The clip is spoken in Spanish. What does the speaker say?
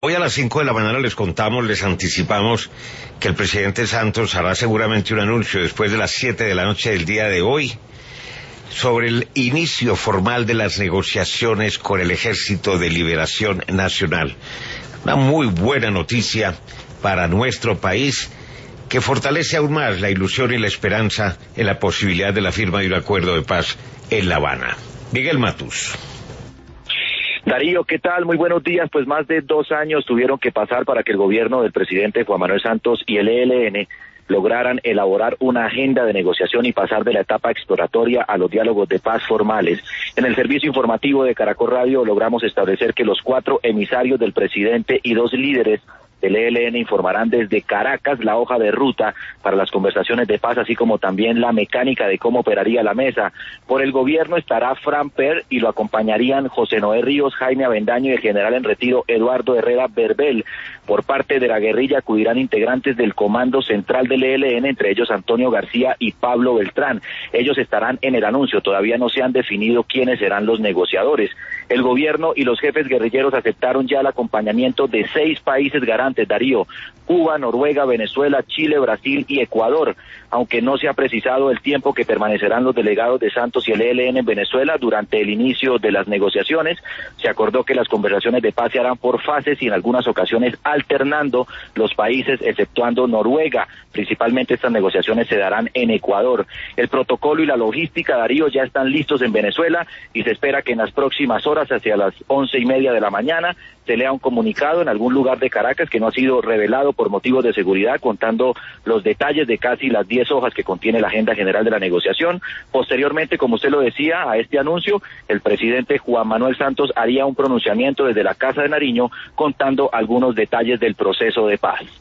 Hoy a las 5 de la mañana les contamos, les anticipamos que el presidente Santos hará seguramente un anuncio después de las 7 de la noche del día de hoy sobre el inicio formal de las negociaciones con el Ejército de Liberación Nacional. Una muy buena noticia para nuestro país que fortalece aún más la ilusión y la esperanza en la posibilidad de la firma de un acuerdo de paz en La Habana. Miguel Matus. Darío, ¿qué tal? Muy buenos días. Pues más de 2 años tuvieron que pasar para que el gobierno del presidente Juan Manuel Santos y el ELN lograran elaborar una agenda de negociación y pasar de la etapa exploratoria a los diálogos de paz formales. En el servicio informativo de Caracol Radio logramos establecer que los 4 emisarios del presidente y 2 líderes del ELN informarán desde Caracas la hoja de ruta para las conversaciones de paz, así como también la mecánica de cómo operaría la mesa. Por el gobierno estará Fran Per y lo acompañarían José Noé Ríos, Jaime Avendaño y el general en retiro Eduardo Herrera Berbel. Por parte de la guerrilla acudirán integrantes del Comando Central del ELN, entre ellos Antonio García y Pablo Beltrán. Ellos estarán en el anuncio, todavía no se han definido quiénes serán los negociadores. El gobierno y los jefes guerrilleros aceptaron ya el acompañamiento de 6 países garantes, Darío: Cuba, Noruega, Venezuela, Chile, Brasil y Ecuador, aunque no se ha precisado el tiempo que permanecerán los delegados de Santos y el ELN en Venezuela durante el inicio de las negociaciones. Se acordó que las conversaciones de paz se harán por fases y en algunas ocasiones alternando los países, exceptuando Noruega. Principalmente estas negociaciones se darán en Ecuador. El protocolo y la logística, Darío, ya están listos en Venezuela y se espera que en las próximas horas, hacia las 11:30 de la mañana, se lea un comunicado en algún lugar de Caracas que no ha sido revelado por motivos de seguridad, contando los detalles de casi las 10 hojas que contiene la agenda general de la negociación. Posteriormente, como usted lo decía, a este anuncio, el presidente Juan Manuel Santos haría un pronunciamiento desde la Casa de Nariño contando algunos detalles del proceso de paz.